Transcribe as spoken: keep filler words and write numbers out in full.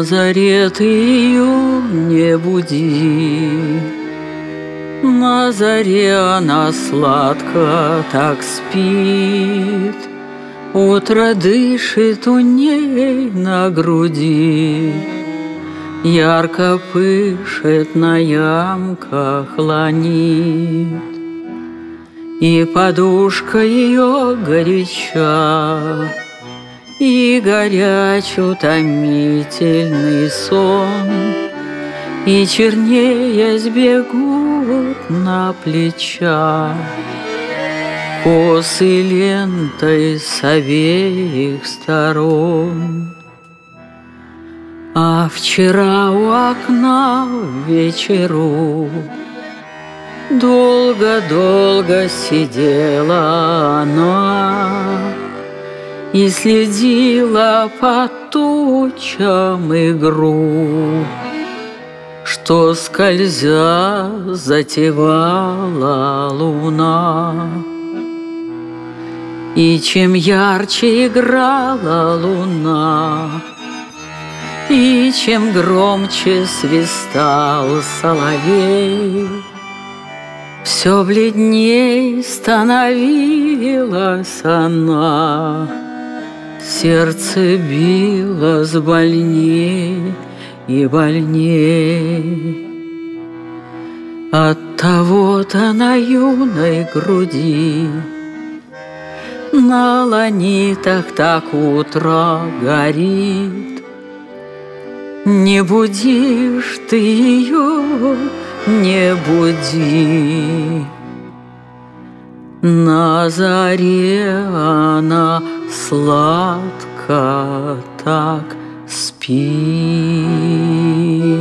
заре ты ее не буди, на заре она сладко так спит, утро дышит у ней на груди, ярко пышет на ямках ланит, и подушка ее горяча, и горяч утомительный сон, и чернеясь бегут на плечах косы лентой с обеих сторон. А вчера у окна в вечеру долго-долго сидела она и следила по тучам игру, что, скользя, затевала луна. И чем ярче играла луна, и чем громче свистал соловей, все бледней становилась она, сердце билось больней и больней. Оттого-то на юной груди на ланитах так утро горит. Не будишь ты ее, не буди, на заре она сладко так спит.